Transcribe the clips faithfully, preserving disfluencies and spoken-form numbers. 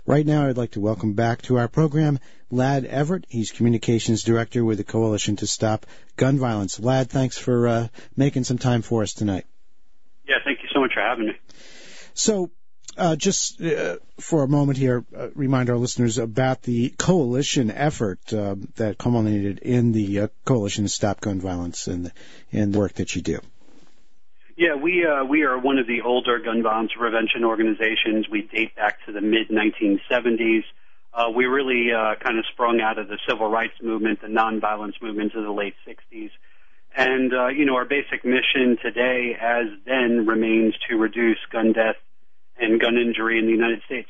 Right now, I'd like to welcome back to our program Ladd Everett. He's Communications Director with the Coalition to Stop Gun Violence. Ladd, thanks for uh, making some time for us tonight. Yeah, thank you so much for having me. So, uh, just uh, for a moment here, uh, remind our listeners about the coalition effort uh, that culminated in the uh, Coalition to Stop Gun Violence and the, and the work that you do. Yeah, we uh, we are one of the older gun violence prevention organizations. We date back to the mid nineteen seventies. Uh, we really uh, kind of sprung out of the civil rights movement, the nonviolence movement of the late sixties. And, uh, you know, our basic mission today, as then, remains to reduce gun death and gun injury in the United States.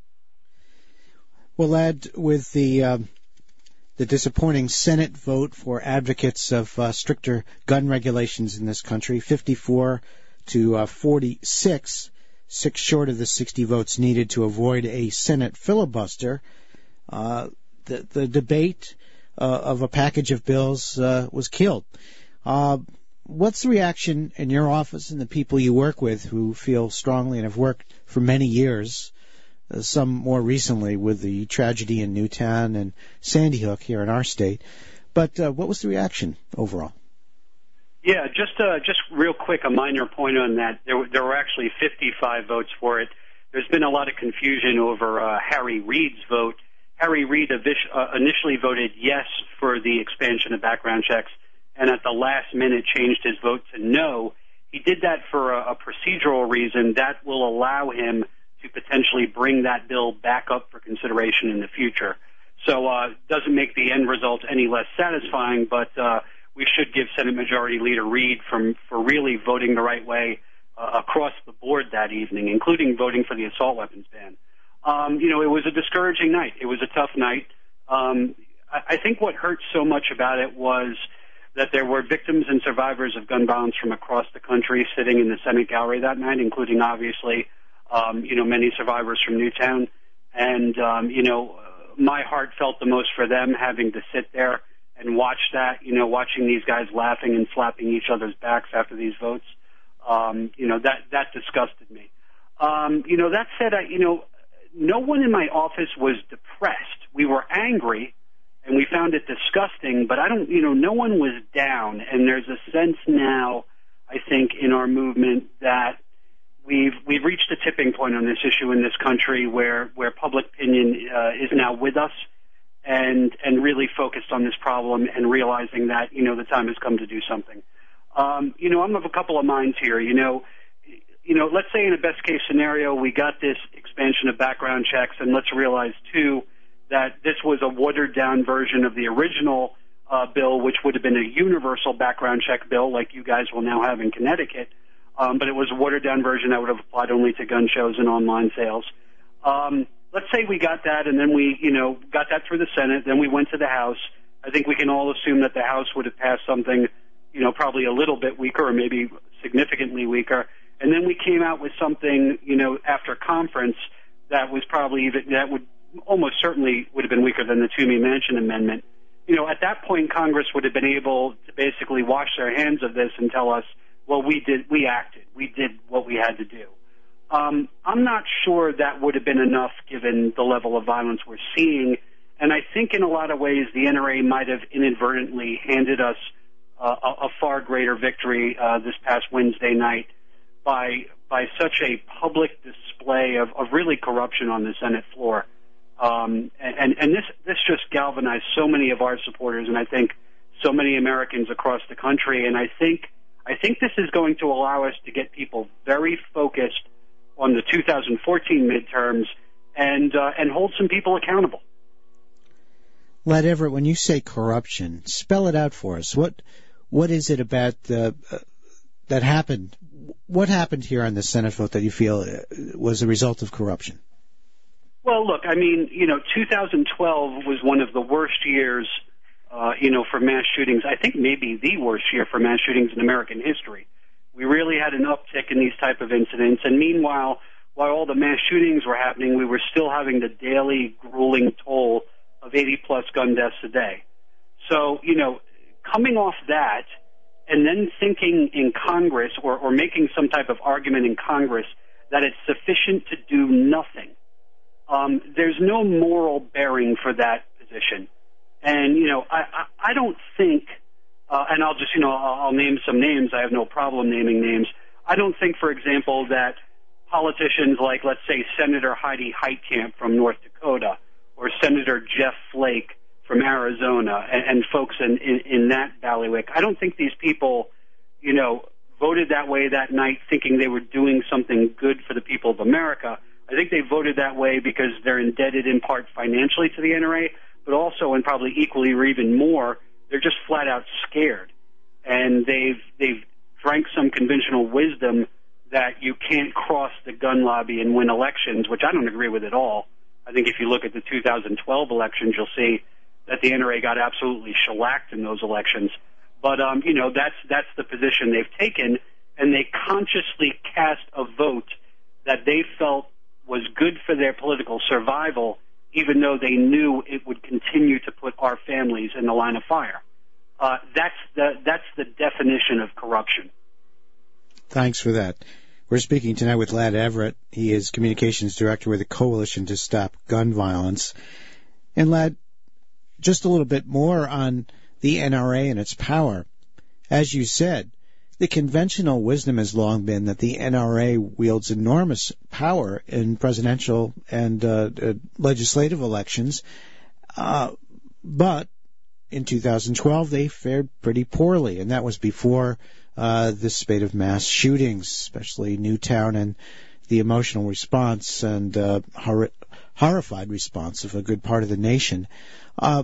Well, Ladd, with the uh, the disappointing Senate vote for advocates of uh, stricter gun regulations in this country, fifty-four to uh, forty-six, six short of the sixty votes needed to avoid a Senate filibuster, uh, the, the debate uh, of a package of bills uh, was killed. Uh, what's the reaction in your office and the people you work with who feel strongly and have worked for many years, uh, some more recently with the tragedy in Newtown and Sandy Hook here in our state? But uh, what was the reaction overall? Yeah, just uh, just real quick, a minor point on that. There, there were actually fifty-five votes for it. There's been a lot of confusion over uh, Harry Reid's vote. Harry Reid uh, initially voted yes for the expansion of background checks, and at the last minute changed his vote to no. He did that for a, a procedural reason that will allow him to potentially bring that bill back up for consideration in the future. So uh doesn't make the end result any less satisfying, but uh we should give Senate Majority Leader Reid from, for really voting the right way uh, across the board that evening, including voting for the assault weapons ban. Um, you know, it was a discouraging night. It was a tough night. Um, I, I think what hurt so much about it was that there were victims and survivors of gun violence from across the country sitting in the Senate gallery that night, including, obviously, um, you know, many survivors from Newtown. And, um, you know, my heart felt the most for them having to sit there and watch that, you know, watching these guys laughing and slapping each other's backs after these votes. Um, you know, that, that disgusted me. Um, you know, that said, I, you know, no one in my office was depressed. We were angry, and we found it disgusting, but I don't, you know, no one was down. And there's a sense now, I think, in our movement that we've we've reached a tipping point on this issue in this country where, where public opinion uh, is now with us and and really focused on this problem and realizing that, you know, the time has come to do something. Um, you know, I'm of a couple of minds here. You know, you know, let's say in a best-case scenario we got this expansion of background checks, and let's realize, too, that this was a watered-down version of the original uh, bill, which would have been a universal background check bill like you guys will now have in Connecticut, um, but it was a watered-down version that would have applied only to gun shows and online sales. Um, let's say we got that, and then we, you know, got that through the Senate, then we went to the House. I think we can all assume that the House would have passed something, you know, probably a little bit weaker or maybe significantly weaker. And then we came out with something, you know, after conference that was probably even, that would almost certainly would have been weaker than the Toomey Manchin Amendment. You know, at that point, Congress would have been able to basically wash their hands of this and tell us, well, we did, we acted, we did what we had to do. Um, I'm not sure that would have been enough given the level of violence we're seeing, and I think in a lot of ways the N R A might have inadvertently handed us uh, a, a far greater victory uh, this past Wednesday night by by such a public display of, of really corruption on the Senate floor. Um, and, and this this just galvanized so many of our supporters, and I think so many Americans across the country. And I think I think this is going to allow us to get people very focused on the two thousand fourteen midterms and uh, and hold some people accountable. Ladd Everett, when you say corruption, spell it out for us. What what is it about uh, uh, that happened? What happened here on the Senate vote that you feel was a result of corruption? Well, look, I mean, you know, two thousand twelve was one of the worst years, uh, you know, for mass shootings. I think maybe the worst year for mass shootings in American history. We really had an uptick in these type of incidents, and meanwhile, while all the mass shootings were happening, we were still having the daily grueling toll of eighty plus gun deaths a day. So, you know, coming off that and then thinking in Congress or, or making some type of argument in Congress that it's sufficient to do nothing um, there's no moral bearing for that position. And, you know, I, I, I don't think, uh, and I'll just, you know, I'll, I'll name some names. I have no problem naming names. I don't think, for example, that politicians like, let's say, Senator Heidi Heitkamp from North Dakota or Senator Jeff Flake from Arizona and, and folks in, in, in that bailiwick, I don't think these people, you know, voted that way that night thinking they were doing something good for the people of America. I think they voted that way because they're indebted in part financially to the N R A, but also, and probably equally or even more, they're just flat out scared. And they've they've drank some conventional wisdom that you can't cross the gun lobby and win elections, which I don't agree with at all. I think if you look at the two thousand twelve elections, you'll see that the N R A got absolutely shellacked in those elections. But, um, you know, that's that's the position they've taken, and they consciously cast a vote that they felt was good for their political survival, even though they knew it would continue to put our families in the line of fire. Uh, that's the that's the definition of corruption. Thanks for that. We're speaking tonight with Ladd Everett. He is Communications Director with the Coalition to Stop Gun Violence. And Ladd, just a little bit more on the N R A and its power. As you said, the conventional wisdom has long been that the N R A wields enormous power in presidential and uh, uh, legislative elections, uh, but in two thousand twelve they fared pretty poorly, and that was before uh, this spate of mass shootings, especially Newtown, and the emotional response and uh, hor- horrified response of a good part of the nation. Uh,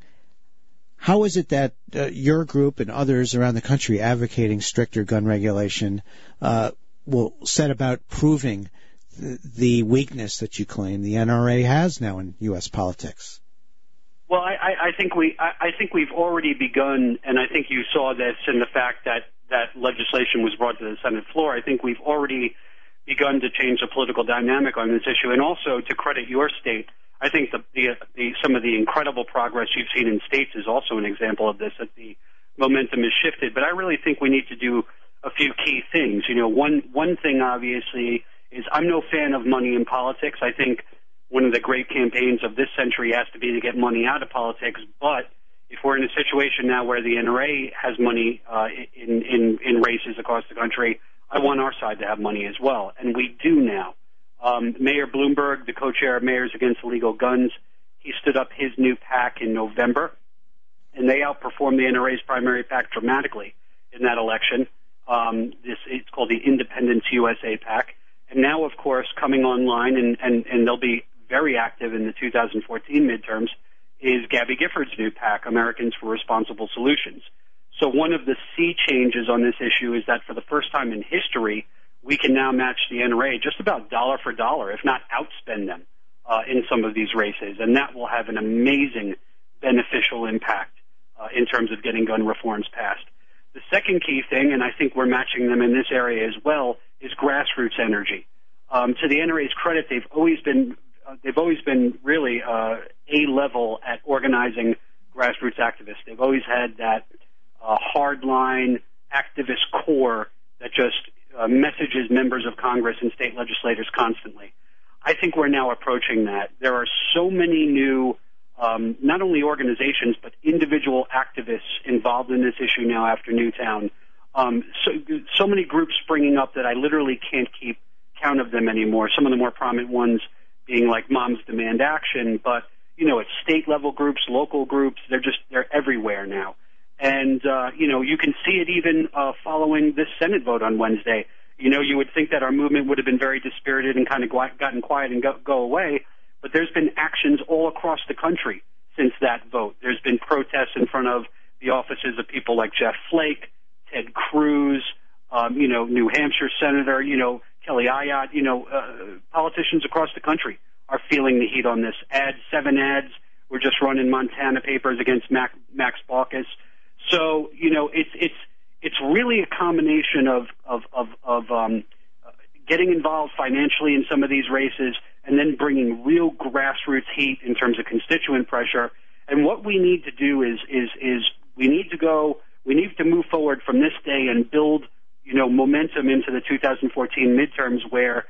How is it that uh, your group and others around the country advocating stricter gun regulation uh, will set about proving th- the weakness that you claim the N R A has now in U S politics? Well, I, I think we I, I think we've already begun, and I think you saw this in the fact that that legislation was brought to the Senate floor. I think we've already begun to change the political dynamic on this issue, and also to credit your state. I think the, the, the, some of the incredible progress you've seen in states is also an example of this, that the momentum has shifted. But I really think we need to do a few key things. You know, one, one thing, obviously, is I'm no fan of money in politics. I think one of the great campaigns of this century has to be to get money out of politics. But if we're in a situation now where the N R A has money uh, in, in, in races across the country, I want our side to have money as well. And we do now. Um, Mayor Bloomberg, the co-chair of Mayors Against Illegal Guns, he stood up his new PAC in November, and they outperformed the N R A's primary PAC dramatically in that election. Um, this it's called the Independence U S A PAC. And now, of course, coming online, and, and, and they'll be very active in the two thousand fourteen midterms, is Gabby Gifford's new PAC, Americans for Responsible Solutions. So one of the sea changes on this issue is that for the first time in history, we can now match the N R A just about dollar for dollar, if not outspend them uh, in some of these races. And that will have an amazing beneficial impact uh, in terms of getting gun reforms passed. The second key thing, and I think we're matching them in this area as well, is grassroots energy. Um, to the N R A's credit, they've always been uh, they've always been really uh, A-level at organizing grassroots activists. They've always had that uh, hardline activist core that just Uh, messages members of Congress and state legislators constantly. I think we're now approaching that. There are so many new, um, not only organizations, but individual activists involved in this issue now after Newtown. Um, so, so many groups springing up that I literally can't keep count of them anymore. Some of the more prominent ones being like Moms Demand Action, but, you know, it's state-level groups, local groups. They're just, they're everywhere now. And, uh, you know, you can see it even uh, following this Senate vote on Wednesday. You know, you would think that our movement would have been very dispirited and kind of gotten quiet and go, go away, but there's been actions all across the country since that vote. There's been protests in front of the offices of people like Jeff Flake, Ted Cruz, um, you know, New Hampshire Senator, you know, Kelly Ayotte. You know, uh, politicians across the country are feeling the heat on this. Ads, seven ads were just run in Montana papers against Mac, Max Baucus. So, you know, it's it's it's really a combination of of of, of um, getting involved financially in some of these races, and then bringing real grassroots heat in terms of constituent pressure. And what we need to do is is is we need to go, we need to move forward from this day and build, you know, momentum into the two thousand fourteen midterms, where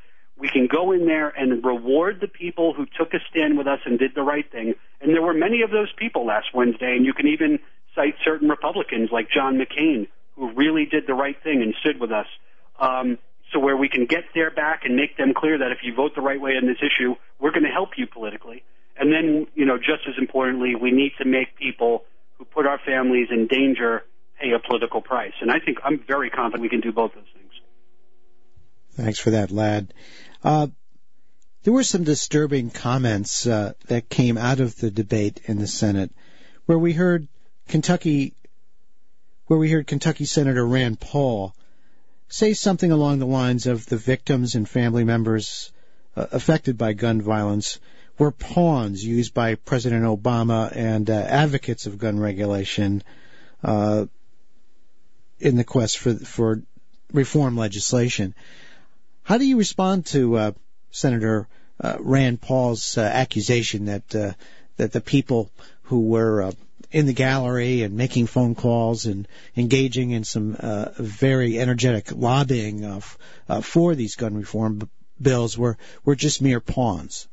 We can go in there and reward the people who took a stand with us and did the right thing. And there were many of those people last Wednesday, and you can even cite certain Republicans like John McCain who really did the right thing and stood with us. Um, so where we can get their back and make them clear that if you vote the right way on this issue, we're going to help you politically. And then, you know, just as importantly, we need to make people who put our families in danger pay a political price. And I think I'm very confident we can do both those things. Thanks for that, Ladd. Uh, there were some disturbing comments uh, that came out of the debate in the Senate, where we heard Kentucky, where we heard Kentucky Senator Rand Paul say something along the lines of the victims and family members uh, affected by gun violence were pawns used by President Obama and uh, advocates of gun regulation uh, in the quest for for reform legislation. How do you respond to uh, Senator uh, Rand Paul's uh, accusation that uh, that the people who were uh, in the gallery and making phone calls and engaging in some uh, very energetic lobbying of, uh, for these gun reform b- bills were, were just mere pawns?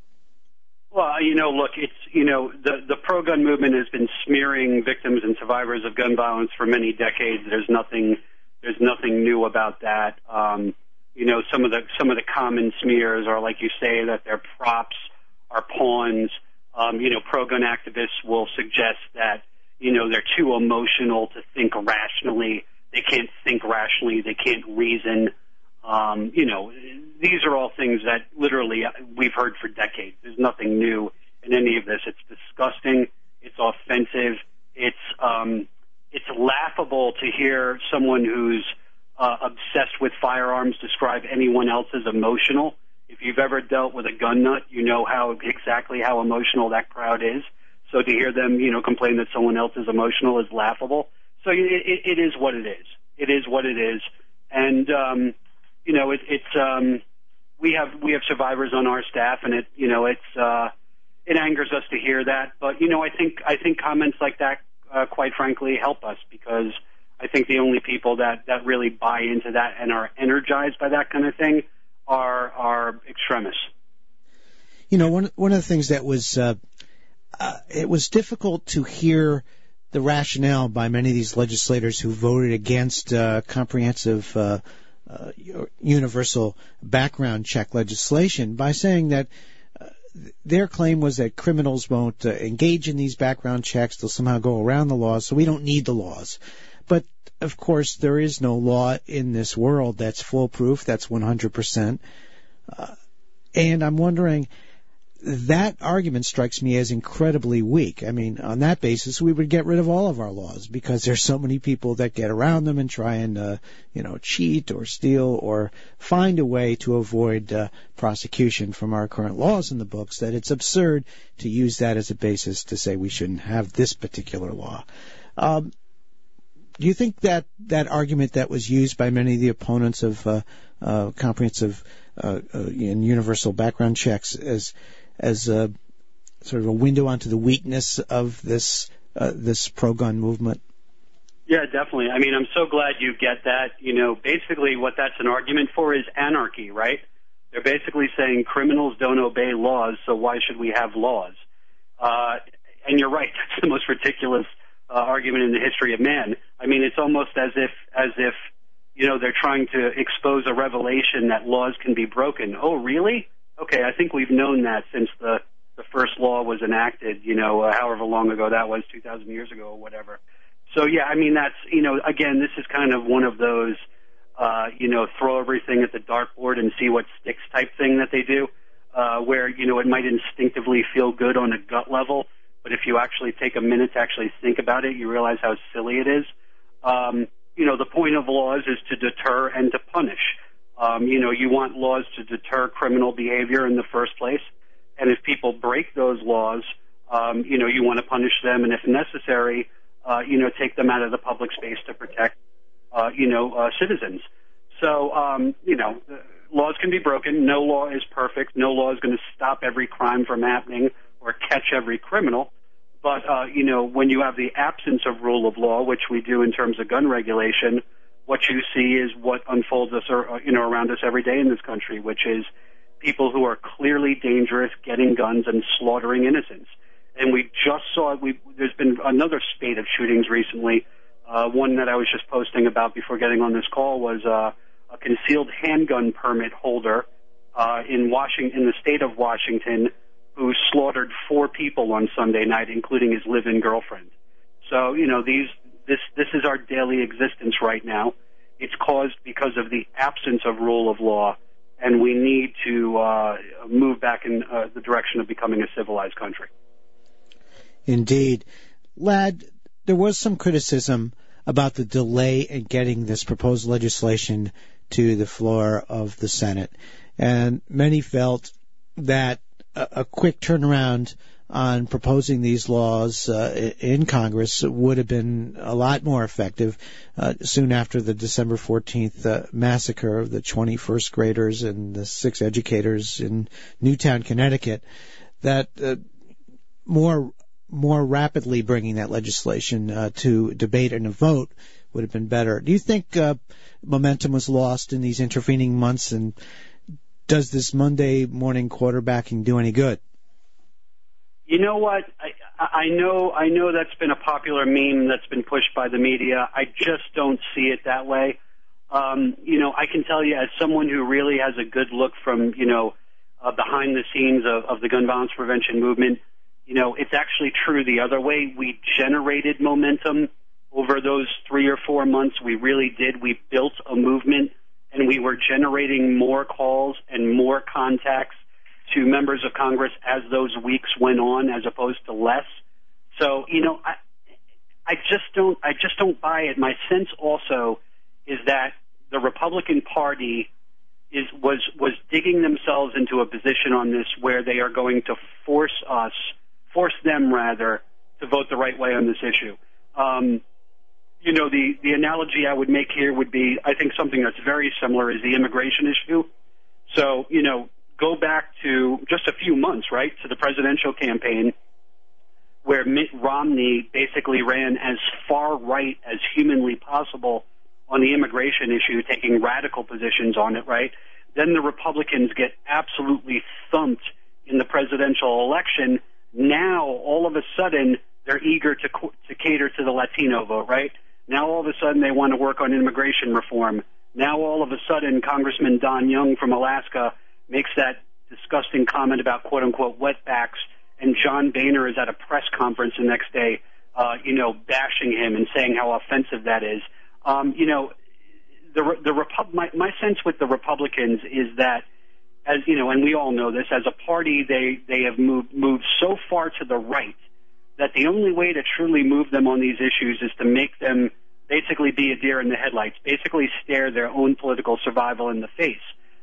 Well, you know, look, it's, you know, the, the pro-gun movement has been smearing victims and survivors of gun violence for many decades. There's nothing, there's nothing new about that. Um, you know, some of the, some of the common smears are, like you say, that they're props, are pawns. Um, you know, pro-gun activists will suggest that, you know, they're too emotional to think rationally. They can't think rationally. They can't reason. Um, you know, these are all things that literally we've heard for decades. There's nothing new in any of this. It's disgusting. It's offensive. It's um, it's laughable to hear someone who's uh, obsessed with firearms describe anyone else as emotional. If you've ever dealt with a gun nut, you know how exactly how emotional that crowd is. So to hear them, you know, complain that someone else is emotional is laughable. So it, it, it is what it is. It is what it is. And, um, you know, it, it's, um, we have, we have survivors on our staff, and it, you know, it's, uh, it angers us to hear that. But, you know, I think, I think comments like that, uh, quite frankly, help us, because I think the only people that, that really buy into that and are energized by that kind of thing are are extremists. You know, one one of the things that was uh, uh, it was difficult to hear the rationale by many of these legislators who voted against uh, comprehensive uh, uh, universal background check legislation by saying that uh, their claim was that criminals won't uh, engage in these background checks; they'll somehow go around the laws, so we don't need the laws. But of course, there is no law in this world that's foolproof, that's one hundred percent. Uh, and I'm wondering, that argument strikes me as incredibly weak. I mean, on that basis, we would get rid of all of our laws, because there's so many people that get around them and try and, uh, you know, cheat or steal or find a way to avoid uh, prosecution from our current laws in the books, that it's absurd to use that as a basis to say we shouldn't have this particular law. Um, Do you think that that argument that was used by many of the opponents of uh, uh, comprehensive uh, uh, and universal background checks as as a, sort of a window onto the weakness of this uh, this pro-gun movement? Yeah, definitely. I mean, I'm so glad you get that. You know, basically what that's an argument for is anarchy, right? They're basically saying criminals don't obey laws, so why should we have laws? Uh, and you're right. That's the most ridiculous Uh, argument in the history of man. I mean, it's almost as if, as if, you know, they're trying to expose a revelation that laws can be broken. Oh, really? Okay, I think we've known that since the, the first law was enacted, you know, uh, however long ago that was, two thousand years ago or whatever. So, yeah, I mean, that's, you know, again, this is kind of one of those, uh, you know, throw everything at the dartboard and see what sticks type thing that they do, uh, where, you know, it might instinctively feel good on a gut level, but if you actually take a minute to actually think about it, you realize how silly it is. Um, you know, the point of laws is to deter and to punish. Um, you know, you want laws to deter criminal behavior in the first place. And if people break those laws, um, you know, you want to punish them. And if necessary, uh, you know, take them out of the public space to protect, uh, you know, uh, citizens. So, um, you know, laws can be broken. No law is perfect. No law is going to stop every crime from happening or catch every criminal. But, uh, you know, when you have the absence of rule of law, which we do in terms of gun regulation, what you see is what unfolds us, or, you know, around us every day in this country, which is people who are clearly dangerous getting guns and slaughtering innocents. And we just saw, we, there's been another spate of shootings recently. Uh, one that I was just posting about before getting on this call was uh, a concealed handgun permit holder uh, in Washington, in the state of Washington, who slaughtered four people on Sunday night, including his live-in girlfriend. So, you know, these this this is our daily existence right now. It's caused because of the absence of rule of law, and we need to uh, move back in uh, the direction of becoming a civilized country. Indeed. Ladd, there was some criticism about the delay in getting this proposed legislation to the floor of the Senate, and many felt that a, a quick turnaround on proposing these laws uh, in Congress would have been a lot more effective uh, soon after the December fourteenth uh, massacre of the twenty first graders and the six educators in Newtown, Connecticut, that uh, more more rapidly bringing that legislation uh, to debate and a vote would have been better. Do you think uh, momentum was lost in these intervening months, and does this Monday morning quarterbacking do any good? You know what? I, I know I know that's been a popular meme that's been pushed by the media. I just don't see it that way. Um, you know, I can tell you as someone who really has a good look from, you know, uh, behind the scenes of, of the gun violence prevention movement, you know, it's actually true the other way. We generated momentum over those three or four months. We really did. We built a movement, and we were generating more calls and more contacts to members of Congress as those weeks went on, as opposed to less. So, you know, I, I just don't, I just don't buy it. My sense also is that the Republican Party is was was digging themselves into a position on this where they are going to force us, force them rather, to vote the right way on this issue. Um, you know, the the analogy I would make here would be, I think something that's very similar is the immigration issue. So, you know, go back to just a few months, right, to the presidential campaign where Mitt Romney basically ran as far right as humanly possible on the immigration issue, taking radical positions on it, right? Then the Republicans get absolutely thumped in the presidential election. Now, all of a sudden, they're eager to to cater to the Latino vote, right? Now, all of a sudden, they want to work on immigration reform. Now, all of a sudden, Congressman Don Young from Alaska makes that disgusting comment about quote-unquote wetbacks, and John Boehner is at a press conference the next day, uh, you know, bashing him and saying how offensive that is. Um, you know, the the Repu- my, my sense with the Republicans is that, as you know, and we all know this, as a party, they, they have moved moved so far to the right that the only way to truly move them on these issues is to make them basically be a deer in the headlights, basically stare their own political survival in the face.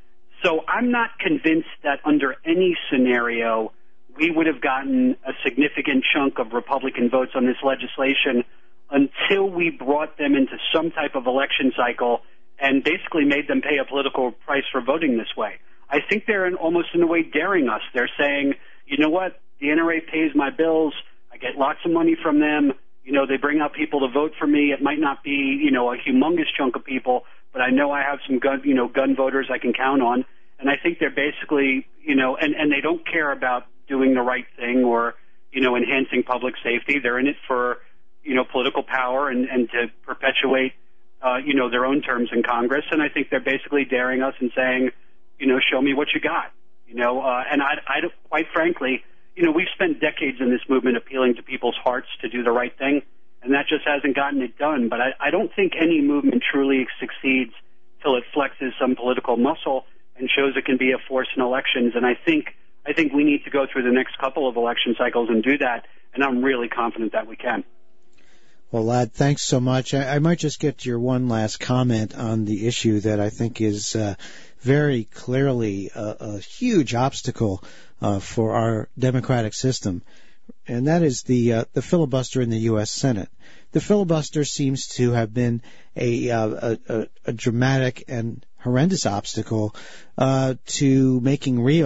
So I'm not convinced that under any scenario we would have gotten a significant chunk of Republican votes on this legislation until we brought them into some type of election cycle and basically made them pay a political price for voting this way. I think they're in, almost in a way daring us. They're saying, you know what, the N R A pays my bills, I get lots of money from them, you know, they bring out people to vote for me. It might not be, you know, a humongous chunk of people, but I know I have some gun, you know, gun voters I can count on. And I think they're basically, you know, and, and they don't care about doing the right thing or, you know, enhancing public safety. They're in it for, you know, political power and, and to perpetuate, uh, you know, their own terms in Congress. And I think they're basically daring us and saying, you know, show me what you got. You know, uh, and I, I don't, quite frankly, you know, we've spent decades in this movement appealing to people's hearts to do the right thing, and that just hasn't gotten it done. But I, I don't think any movement truly succeeds till it flexes some political muscle and shows it can be a force in elections. And I think I think we need to go through the next couple of election cycles and do that, and I'm really confident that we can. Well, Ladd, thanks so much. I, I might just get your one last comment on the issue that I think is uh, very clearly a, a huge obstacle uh, for our democratic system, and that is the uh, the filibuster in the U S Senate. The filibuster seems to have been a uh, a, a dramatic and horrendous obstacle uh, to making real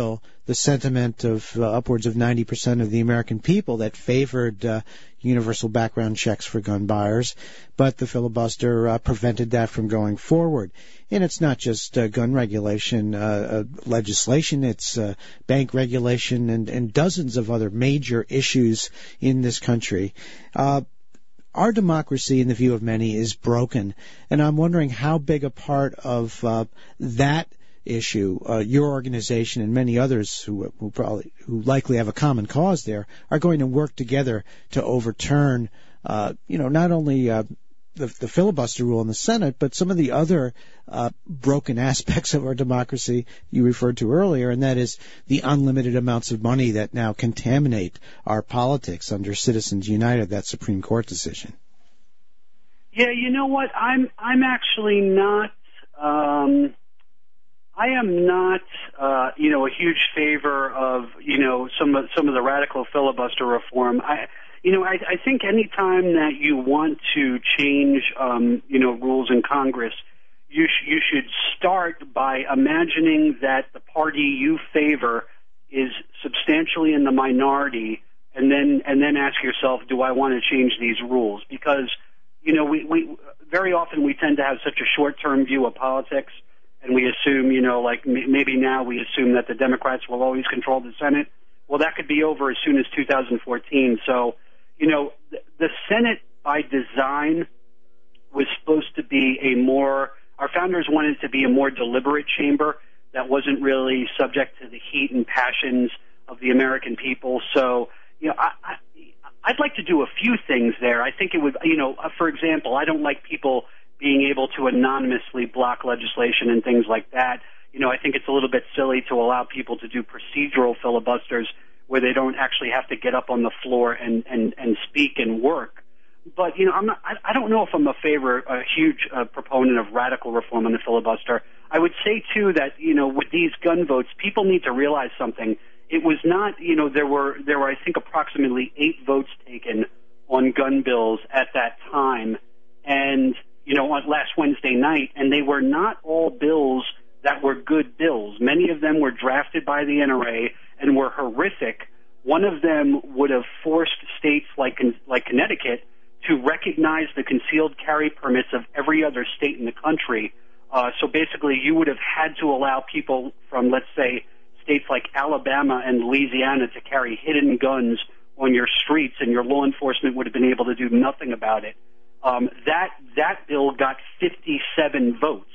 the sentiment of uh, upwards of ninety percent of the American people that favored uh, universal background checks for gun buyers, but the filibuster uh, prevented that from going forward. And it's not just uh, gun regulation uh, uh, legislation, it's uh, bank regulation and, and dozens of other major issues in this country. Uh, Our democracy, in the view of many, is broken, and I'm wondering how big a part of uh, that issue, uh, your organization and many others who, who probably who likely have a common cause there, are going to work together to overturn, uh, you know, not only uh, the, the filibuster rule in the Senate, but some of the other uh, broken aspects of our democracy you referred to earlier, and that is the unlimited amounts of money that now contaminate our politics under Citizens United, that Supreme Court decision. Yeah, you know what? I'm I'm actually not. Um, I am not, uh, you know, a huge favor of, you know, some of some of the radical filibuster reform. I, you know, I, I think any time that you want to change, um, you know, rules in Congress, you sh- you should start by imagining that the party you favor is substantially in the minority, and then and then ask yourself, do I want to change these rules? Because, you know, we, we very often we tend to have such a short-term view of politics. And we assume, you know, like maybe now we assume that the Democrats will always control the Senate. Well, that could be over as soon as two thousand fourteen. So, you know, the Senate by design was supposed to be a more, our founders wanted it to be a more deliberate chamber that wasn't really subject to the heat and passions of the American people. So, you know, I, I, I'd like to do a few things there. I think it would, you know, for example, I don't like people being able to anonymously block legislation and things like that. You know, I think it's a little bit silly to allow people to do procedural filibusters where they don't actually have to get up on the floor and, and, and speak and work. But, you know, I'm not, I, I don't know if I'm a favor, a huge uh, proponent of radical reform on the filibuster. I would say, too, that, you know, with these gun votes, people need to realize something. It was not, you know, there were, there were, I think, approximately eight votes taken on gun bills at that time. And, you know, on last Wednesday night, and they were not all bills that were good bills. Many of them were drafted by the N R A and were horrific. One of them would have forced states like like Connecticut to recognize the concealed carry permits of every other state in the country. Uh, so basically, you would have had to allow people from, let's say, states like Alabama and Louisiana to carry hidden guns on your streets, and your law enforcement would have been able to do nothing about it. Um, that that bill got fifty-seven votes.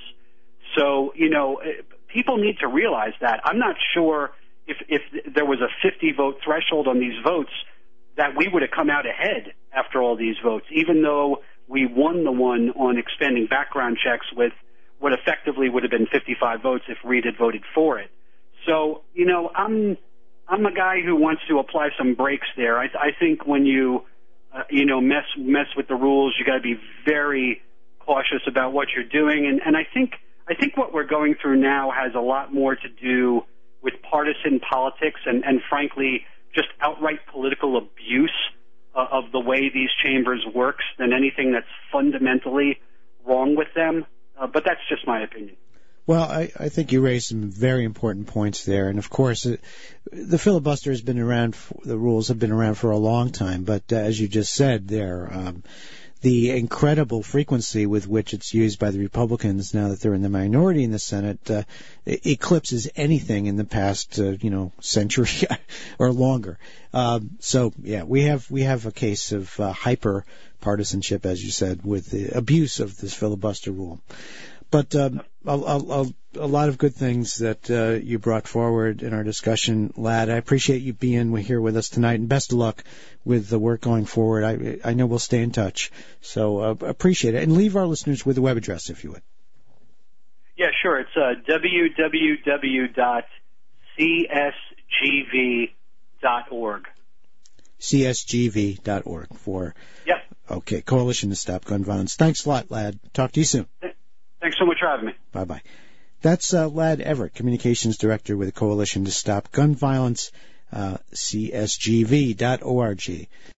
So, you know, people need to realize that. I'm not sure if, if there was a fifty-vote threshold on these votes that we would have come out ahead after all these votes, even though we won the one on expanding background checks with what effectively would have been fifty-five votes if Reid had voted for it. So, you know, I'm I'm a guy who wants to apply some brakes there. I, I think when you Uh, you know, mess mess with the rules, you got to be very cautious about what you're doing, and and I think I think what we're going through now has a lot more to do with partisan politics and and frankly just outright political abuse uh, of the way these chambers works than anything that's fundamentally wrong with them. Uh, but that's just my opinion. Well, I, I think you raised some very important points there, and of course, it, the filibuster has been around. For, the rules have been around for a long time, but uh, as you just said, there, um, the incredible frequency with which it's used by the Republicans now that they're in the minority in the Senate uh, eclipses anything in the past, uh, you know, century or longer. Um, so, yeah, we have we have a case of uh, hyper partisanship, as you said, with the abuse of this filibuster rule. But um, a, a, a lot of good things that uh, you brought forward in our discussion, Ladd. I appreciate you being here with us tonight, and best of luck with the work going forward. I, I know we'll stay in touch, so uh, appreciate it. And leave our listeners with a web address, if you would. Yeah, sure. It's uh, w w w dot c s g v dot org. c s g v dot org for Yep. Okay, Coalition to Stop Gun Violence. Thanks a lot, Ladd. Talk to you soon. Thanks so much for having me. Bye-bye. That's uh, Ladd Everett, Communications Director with the Coalition to Stop Gun Violence, uh, c s g v dot org.